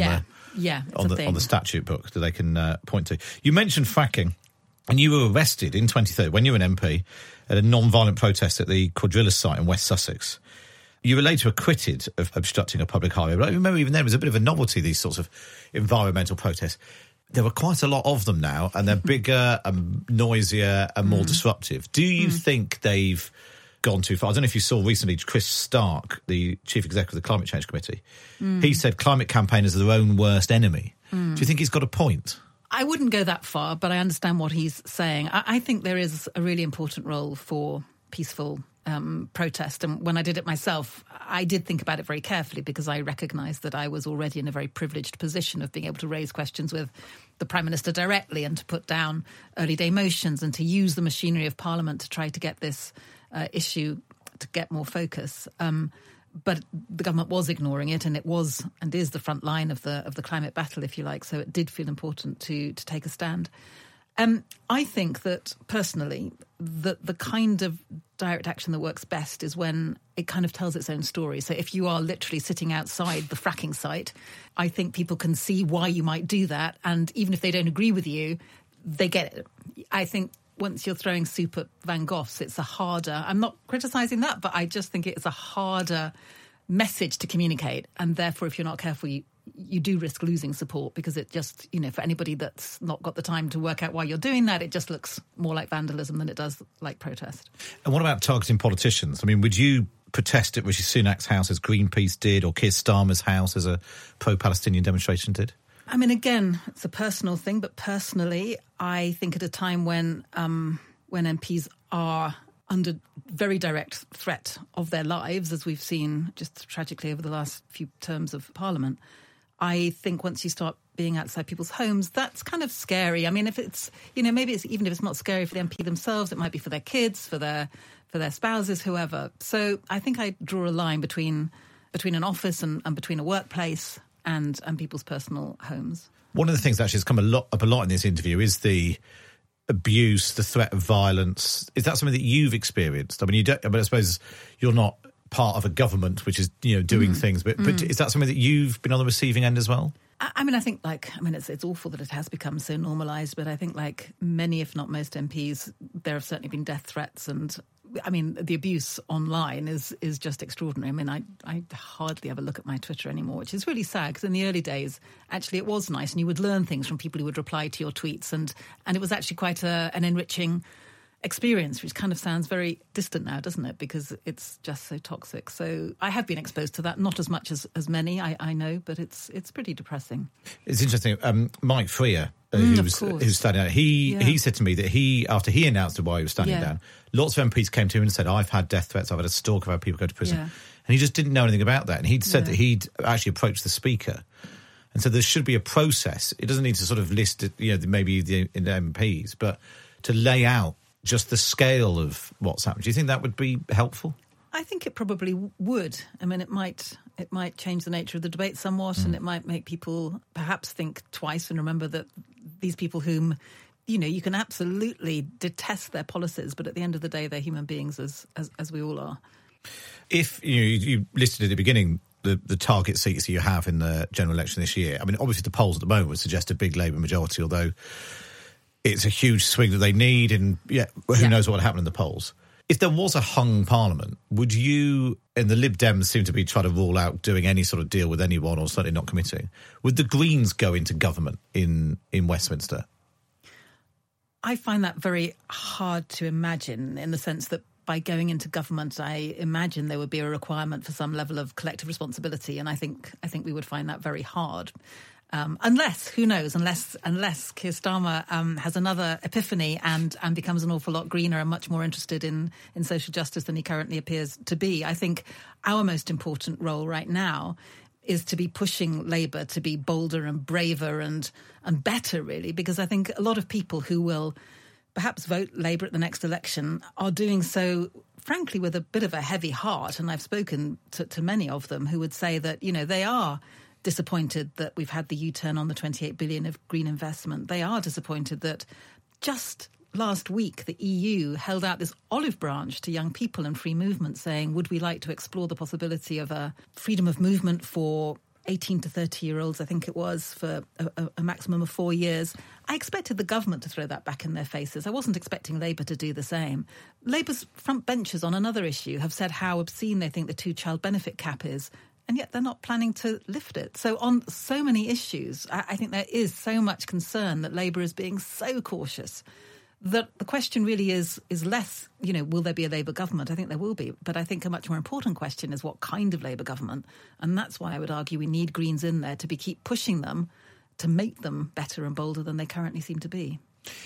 the statute book that they can point to. You mentioned fracking, and you were arrested in 2013 when you were an MP at a non-violent protest at the Quadrillas site in West Sussex. You were later acquitted of obstructing a public highway. But I remember even then it was a bit of a novelty, these sorts of environmental protests. There were quite a lot of them now, and they're bigger and noisier and more disruptive. Do you think they've gone too far? I don't know if you saw recently Chris Stark, the Chief Executive of the Climate Change Committee. He said climate campaigners are their own worst enemy. Do you think he's got a point? I wouldn't go that far, but I understand what he's saying. I think there is a really important role for peaceful protest. And when I did it myself, I did think about it very carefully, because I recognised that I was already in a very privileged position of being able to raise questions with the Prime Minister directly, and to put down early day motions, and to use the machinery of Parliament to try to get this issue to get more focus. But the government was ignoring it, and it was and is the front line of the climate battle, if you like. So it did feel important to take a stand. I think that, personally, the kind of direct action that works best is when it kind of tells its own story. So if you are literally sitting outside the fracking site, I think people can see why you might do that. And even if they don't agree with you, they get it. I think once you're throwing soup at Van Gogh's, it's a harder... I'm not criticising that, but I just think it's a harder message to communicate. And therefore, if you're not careful, you do risk losing support, because it just, for anybody that's not got the time to work out why you're doing that, it just looks more like vandalism than it does like protest. And what about targeting politicians? I mean, would you protest at Rishi Sunak's house as Greenpeace did, or Keir Starmer's house as a pro-Palestinian demonstration did? I mean, again, it's a personal thing, but personally, I think at a time when MPs are under very direct threat of their lives, as we've seen just tragically over the last few terms of Parliament, I think once you start being outside people's homes, that's kind of scary. I mean, if it's, maybe it's, even if it's not scary for the MP themselves, it might be for their kids, for their spouses, whoever. So I think I draw a line between an office and between a workplace and people's personal homes. One of the things that actually has come up a lot in this interview is the abuse, the threat of violence. Is that something that you've experienced? I mean, I suppose you're not part of a government which is, doing things, but is that something that you've been on the receiving end as well? I mean, it's awful that it has become so normalised, but I think like many, if not most MPs, there have certainly been death threats, and I mean, the abuse online is just extraordinary. I mean, I hardly ever look at my Twitter anymore, which is really sad, because in the early days, actually, it was nice, and you would learn things from people who would reply to your tweets, and it was actually quite an enriching experience, which kind of sounds very distant now, doesn't it? Because it's just so toxic. So I have been exposed to that, not as much as many, I know, but it's pretty depressing. It's interesting. Mike Freer, who's standing out, he said to me that after he announced why he was standing down, lots of MPs came to him and said, I've had death threats, I've had a stalk, I've had people go to prison. Yeah. And he just didn't know anything about that. And he'd said that he'd actually approached the Speaker. And so there should be a process. It doesn't need to sort of list, maybe the MPs, but to lay out just the scale of what's happened. Do you think that would be helpful? I think it probably would. I mean, it might change the nature of the debate somewhat, and it might make people perhaps think twice and remember that these people whom, you can absolutely detest their policies, but at the end of the day, they're human beings as we all are. If you listed at the beginning the target seats that you have in the general election this year, I mean, obviously the polls at the moment would suggest a big Labour majority, although it's a huge swing that they need, and who knows what would happen in the polls. If there was a hung parliament, would you, and the Lib Dems seem to be trying to rule out doing any sort of deal with anyone, or certainly not committing, would the Greens go into government in Westminster? I find that very hard to imagine, in the sense that by going into government, I imagine there would be a requirement for some level of collective responsibility, and I think we would find that very hard. Unless, who knows, unless Keir Starmer has another epiphany and becomes an awful lot greener and much more interested in social justice than he currently appears to be. I think our most important role right now is to be pushing Labour to be bolder and braver and better, really, because I think a lot of people who will perhaps vote Labour at the next election are doing so, frankly, with a bit of a heavy heart. And I've spoken to many of them who would say that, they are disappointed that we've had the U-turn on the 28 billion of green investment. They are disappointed that just last week the EU held out this olive branch to young people and free movement, saying, would we like to explore the possibility of a freedom of movement for 18 to 30-year-olds, I think it was, for a maximum of 4 years. I expected the government to throw that back in their faces. I wasn't expecting Labour to do the same. Labour's front benchers on another issue have said how obscene they think the two-child benefit cap is, and yet they're not planning to lift it. So on so many issues, I think there is so much concern that Labour is being so cautious that the question really is less, will there be a Labour government? I think there will be. But I think a much more important question is what kind of Labour government. And that's why I would argue we need Greens in there to keep pushing them to make them better and bolder than they currently seem to be.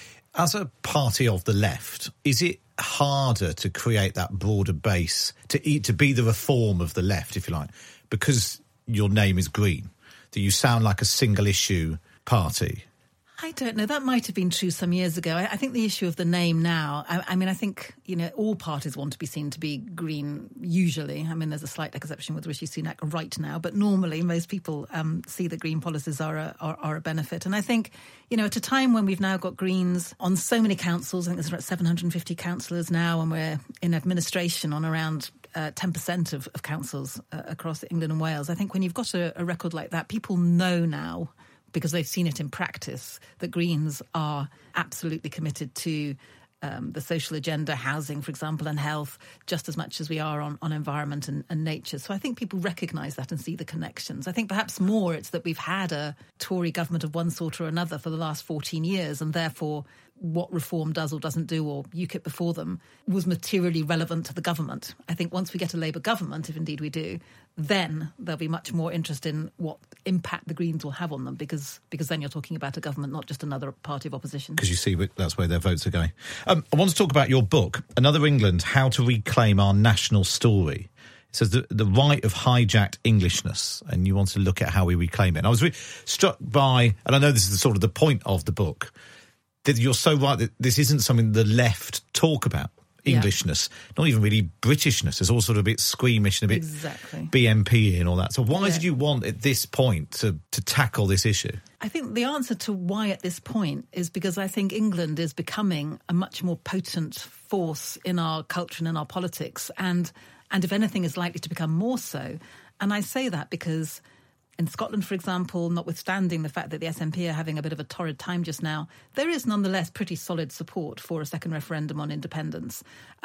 As a party of the left, is it harder to create that broader base, to be the reform of the left, if you like, because your name is Green, that you sound like a single-issue party? I don't know. That might have been true some years ago. I think the issue of the name now, I think, all parties want to be seen to be green, usually. I mean, there's a slight exception with Rishi Sunak right now, but normally most people see that green policies are a benefit. And I think, at a time when we've now got Greens on so many councils, I think there's about 750 councillors now, and we're in administration on around 10% of councils across England and Wales. I think when you've got a record like that, people know now, because they've seen it in practice, that Greens are absolutely committed to the social agenda, housing, for example, and health, just as much as we are on environment and nature. So I think people recognise that and see the connections. I think perhaps more it's that we've had a Tory government of one sort or another for the last 14 years, and therefore what Reform does or doesn't do, or UKIP before them, was materially relevant to the government. I think once we get a Labour government, if indeed we do, then there'll be much more interest in what impact the Greens will have on them, because then you're talking about a government, not just another party of opposition. Because you see that's where their votes are going. I want to talk about your book, Another England, How to Reclaim Our National Story. It says the right of hijacked Englishness, and you want to look at how we reclaim it. And I was really struck by, and I know this is sort of the point of the book, that you're so right that this isn't something the left talk about. Englishness, not even really Britishness. It's all sort of a bit squeamish and a bit BNP and all that. So why did you want at this point to tackle this issue? I think the answer to why at this point is because I think England is becoming a much more potent force in our culture and in our politics, and if anything is likely to become more so. And I say that because in Scotland, for example, notwithstanding the fact that the SNP are having a bit of a torrid time just now, there is nonetheless pretty solid support for a second referendum on independence.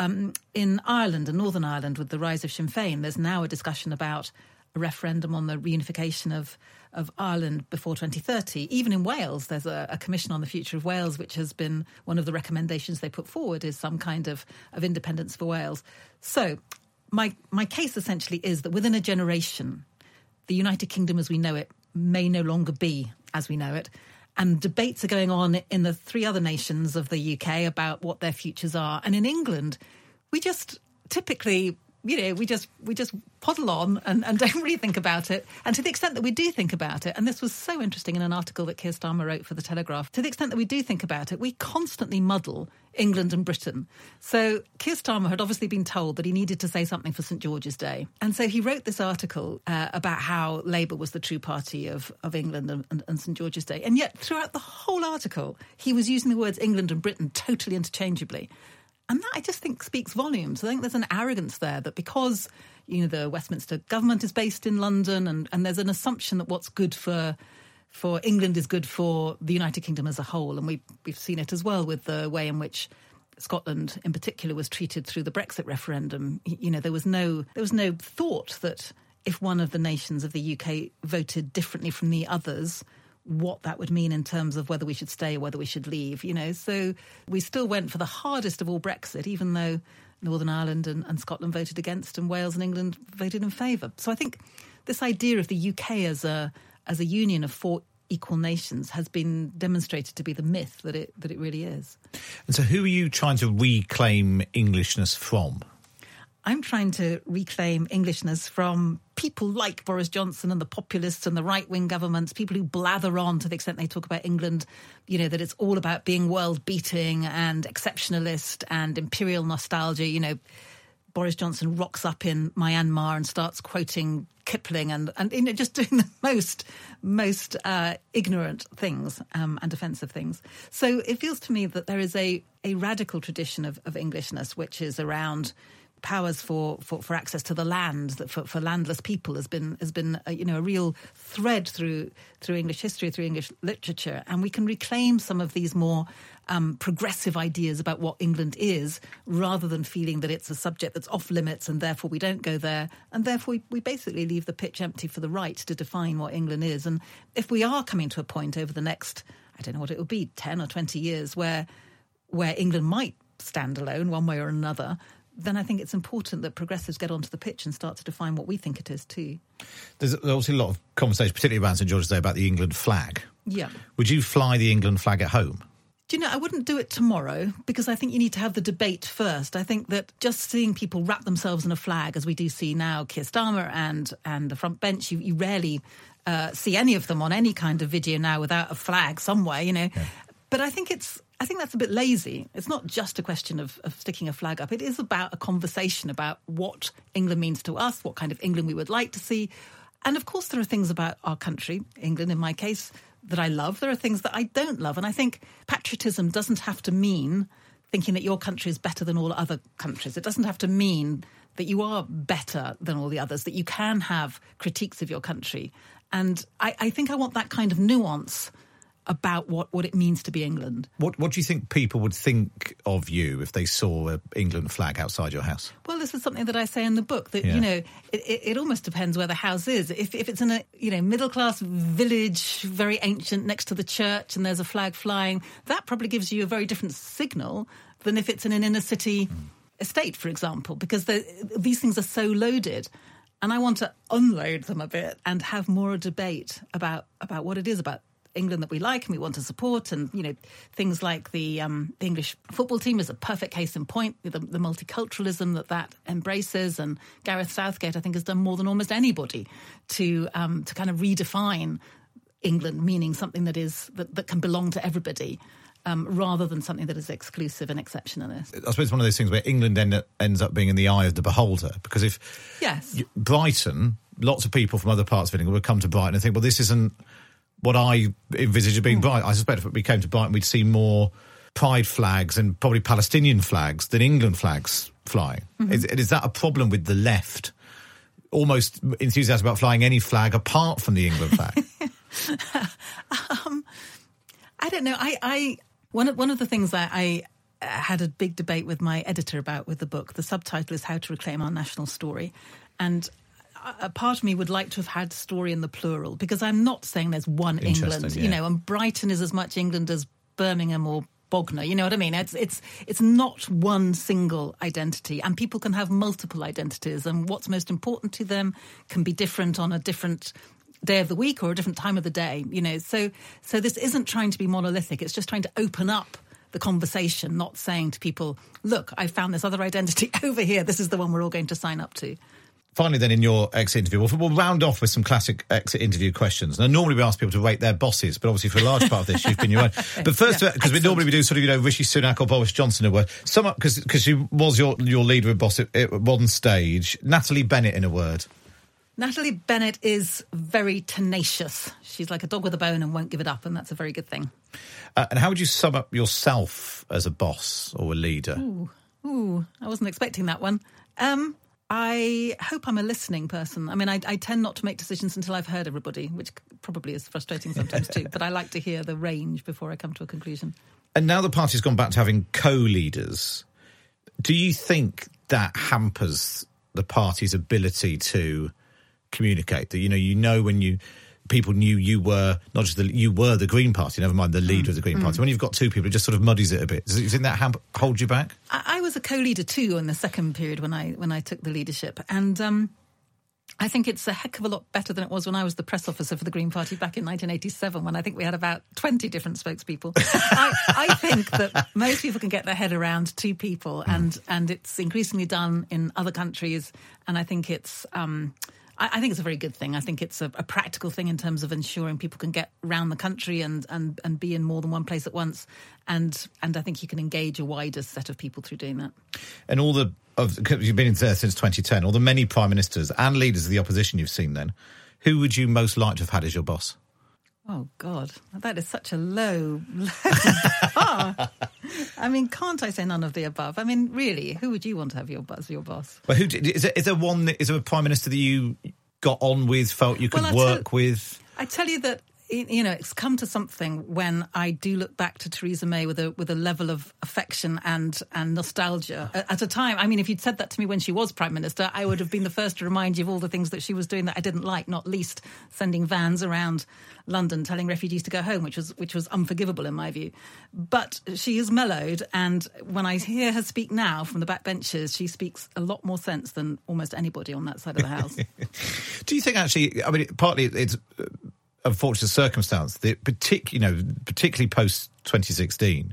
In Ireland and Northern Ireland, with the rise of Sinn Féin, there's now a discussion about a referendum on the reunification of Ireland before 2030. Even in Wales, there's a commission on the future of Wales, which has been one of the recommendations they put forward, is some kind of independence for Wales. So my case essentially is that within a generation, the United Kingdom as we know it may no longer be as we know it. And debates are going on in the three other nations of the UK about what their futures are. And in England, we just typically we just poddle on and don't really think about it. And to the extent that we do think about it, and this was so interesting in an article that Keir Starmer wrote for The Telegraph, to the extent that we do think about it, we constantly muddle England and Britain. So Keir Starmer had obviously been told that he needed to say something for St George's Day. And so he wrote this article about how Labour was the true party of England and St George's Day. And yet throughout the whole article, he was using the words England and Britain totally interchangeably. And that, I just think, speaks volumes. I think there's an arrogance there that because, the Westminster government is based in London and there's an assumption that what's good for England is good for the United Kingdom as a whole. And we've seen it as well with the way in which Scotland in particular was treated through the Brexit referendum. There was no thought that if one of the nations of the UK voted differently from the others, what that would mean in terms of whether we should stay or whether we should leave, So we still went for the hardest of all Brexit, even though Northern Ireland and Scotland voted against and Wales and England voted in favour. So I think this idea of the UK as a union of 4 equal nations has been demonstrated to be the myth that it really is. And so who are you trying to reclaim Englishness from? I'm trying to reclaim Englishness from people like Boris Johnson and the populists and the right-wing governments, people who blather on to the extent they talk about England, that it's all about being world-beating and exceptionalist and imperial nostalgia. Boris Johnson rocks up in Myanmar and starts quoting Kipling and just doing the most ignorant things and offensive things. So it feels to me that there is a radical tradition of Englishness, which is around powers for access to the land, that for landless people has been a real thread through English history, through English literature, and we can reclaim some of these more progressive ideas about what England is, rather than feeling that it's a subject that's off limits and therefore we don't go there, and therefore we basically leave the pitch empty for the right to define what England is. And if we are coming to a point over the next, I don't know what it will be, 10 or 20 years, where England might stand alone one way or another, then I think it's important that progressives get onto the pitch and start to define what we think it is too. There's obviously a lot of conversation, particularly around St George's Day, about the England flag. Yeah. Would you fly the England flag at home? Do you know, I wouldn't do it tomorrow because I think you need to have the debate first. I think that just seeing people wrap themselves in a flag, as we do see now, Keir Starmer and the front bench, you rarely see any of them on any kind of video now without a flag somewhere, Yeah. But I think that's a bit lazy. It's not just a question of sticking a flag up. It is about a conversation about what England means to us, what kind of England we would like to see. And of course, there are things about our country, England in my case, that I love. There are things that I don't love. And I think patriotism doesn't have to mean thinking that your country is better than all other countries. It doesn't have to mean that you are better than all the others, that you can have critiques of your country. And I think I want that kind of nuance about what it means to be England. What do you think people would think of you if they saw an England flag outside your house? Well, this is something that I say in the book, that, it almost depends where the house is. If it's in a, middle-class village, very ancient, next to the church, and there's a flag flying, that probably gives you a very different signal than if it's in an inner-city estate, for example, because these things are so loaded. And I want to unload them a bit and have more a debate about what it is about England that we like and we want to support, and things like the English football team is a perfect case in point, the multiculturalism that embraces, and Gareth Southgate I think has done more than almost anybody to kind of redefine England, meaning something that can belong to everybody, rather than something that is exclusive and exceptionalist. I suppose it's one of those things where England ends up being in the eye of the beholder, because if Brighton, lots of people from other parts of England would come to Brighton and think, well, this isn't what I envisage as being Brighton. I suspect if we came to Brighton, we'd see more pride flags and probably Palestinian flags than England flags flying. Mm-hmm. Is that a problem with the left? Almost enthusiastic about flying any flag apart from the England flag? I don't know. One of the things that I had a big debate with my editor about with the book, the subtitle is How to Reclaim Our National Story. And a part of me would like to have had story in the plural, because I'm not saying there's one England, and Brighton is as much England as Birmingham or Bognor, you know what I mean? It's not one single identity, and people can have multiple identities, and what's most important to them can be different on a different day of the week or a different time of the day, So this isn't trying to be monolithic, it's just trying to open up the conversation, not saying to people, look, I found this other identity over here. This is the one we're all going to sign up to. Finally, then, in your exit interview, we'll round off with some classic exit interview questions. Now, normally we ask people to rate their bosses, but obviously for a large part of this, you've been your own. But first, because we normally do sort of, Rishi Sunak or Boris Johnson, sum up, because she was your leader of boss at one stage. Natalie Bennett, in a word. Natalie Bennett is very tenacious. She's like a dog with a bone and won't give it up, and that's a very good thing. And how would you sum up yourself as a boss or a leader? Ooh, I wasn't expecting that one. I hope I'm a listening person. I mean, I tend not to make decisions until I've heard everybody, which probably is frustrating sometimes too, but I like to hear the range before I come to a conclusion. And now the party's gone back to having co-leaders, do you think that hampers the party's ability to communicate? That, when people knew you were not just you were the Green Party, never mind the leader of the Green Party. When you've got two people, it just sort of muddies it a bit. Does you think that hold you back? I was a co-leader too in the second period when I took the leadership, and I think it's a heck of a lot better than it was when I was the press officer for the Green Party back in 1987, when I think we had about 20 different spokespeople. I think that most people can get their head around two people, and it's increasingly done in other countries, and I think it's I think it's a very good thing. I think it's a practical thing in terms of ensuring people can get around the country and be in more than one place at once. And I think you can engage a wider set of people through doing that. And you've been there since 2010, all the many prime ministers and leaders of the opposition you've seen then, who would you most like to have had as your boss? Oh, God, that is such a low bar. I mean, can't I say none of the above? I mean, really, who would you want to have your boss? Well, is there a prime minister that you got on with, felt you could work with? I tell you that, it's come to something when I do look back to Theresa May with a level of affection and nostalgia. At a time, I mean, if you'd said that to me when she was Prime Minister, I would have been the first to remind you of all the things that she was doing that I didn't like, not least sending vans around London telling refugees to go home, which was unforgivable in my view. But she has mellowed, and when I hear her speak now from the backbenches, she speaks a lot more sense than almost anybody on that side of the house. Do you think, actually, I mean, partly it's unfortunate circumstance, particularly post-2016,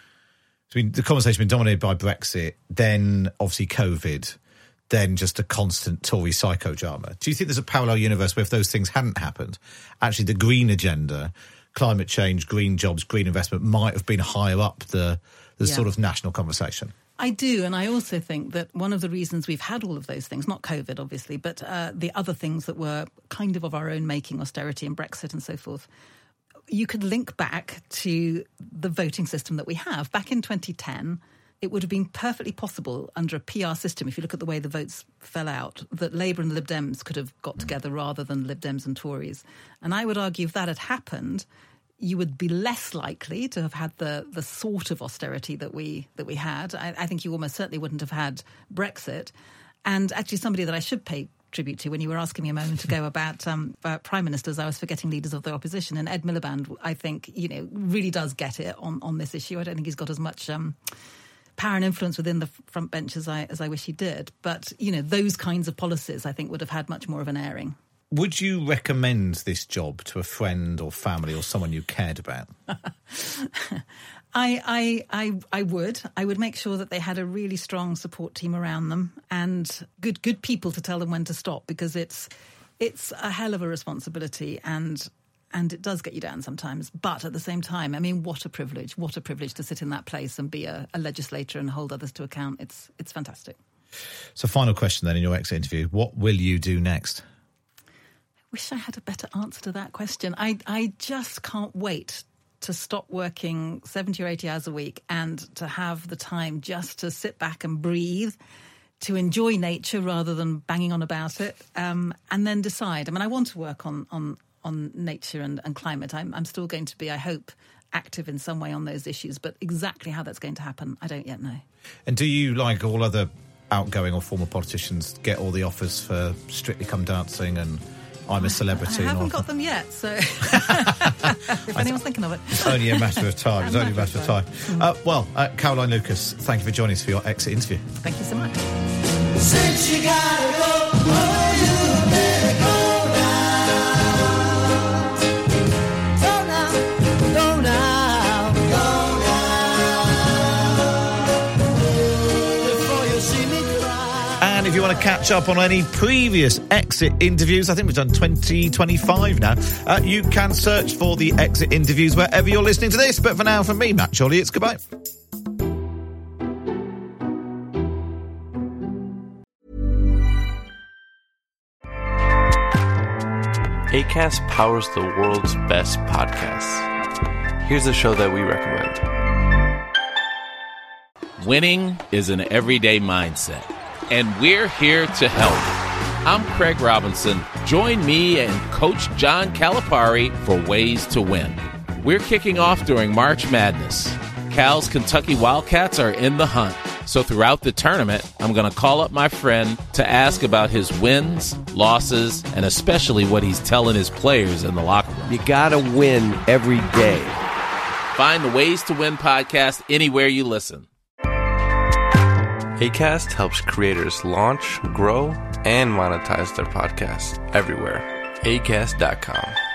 the conversation has been dominated by Brexit, then obviously COVID, then just a constant Tory psychodrama. Do you think there's a parallel universe where if those things hadn't happened, actually the green agenda, climate change, green jobs, green investment might have been higher up the sort of national conversation? I do, and I also think that one of the reasons we've had all of those things, not COVID obviously, but the other things that were kind of our own making, austerity and Brexit and so forth, you could link back to the voting system that we have. Back in 2010, it would have been perfectly possible under a PR system, if you look at the way the votes fell out, that Labour and Lib Dems could have got together rather than Lib Dems and Tories. And I would argue if that had happened, you would be less likely to have had the sort of austerity that we had. I think you almost certainly wouldn't have had Brexit. And actually somebody that I should pay tribute to, when you were asking me a moment ago about prime ministers, I was forgetting leaders of the opposition. And Ed Miliband, I think, really does get it on this issue. I don't think he's got as much power and influence within the front bench as I wish he did. But, those kinds of policies, I think, would have had much more of an airing. Would you recommend this job to a friend or family or someone you cared about? I would. I would make sure that they had a really strong support team around them and good people to tell them when to stop, because it's a hell of a responsibility and it does get you down sometimes. But at the same time, I mean, what a privilege to sit in that place and be a legislator and hold others to account. It's fantastic. So final question then in your exit interview, what will you do next? Wish I had a better answer to that question. I just can't wait to stop working 70 or 80 hours a week and to have the time just to sit back and breathe, to enjoy nature rather than banging on about it, and then decide. I mean, I want to work on nature and climate. I'm still going to be, I hope, active in some way on those issues, but exactly how that's going to happen, I don't yet know. And do you, like all other outgoing or former politicians, get all the offers for Strictly Come Dancing and I'm a Celebrity? I haven't got them yet, so if anyone's thinking of it. It's only a matter of time. Caroline Lucas, thank you for joining us for your exit interview. Thank you so much. Since you gotta go, you better go now. Go now, go now, go now. if you want to catch up on any previous Exit interviews, I think we've done 25 now, you can search for the Exit interviews wherever you're listening to this. But for now, from me, Matt Chorley, it's goodbye. Acast powers the world's best podcasts. Here's a show that we recommend. Winning is an everyday mindset, and we're here to help. I'm Craig Robinson. Join me and Coach John Calipari for Ways to Win. We're kicking off during March Madness. Cal's Kentucky Wildcats are in the hunt. So throughout the tournament, I'm going to call up my friend to ask about his wins, losses, and especially what he's telling his players in the locker room. You got to win every day. Find the Ways to Win podcast anywhere you listen. Acast helps creators launch, grow, and monetize their podcasts everywhere. Acast.com.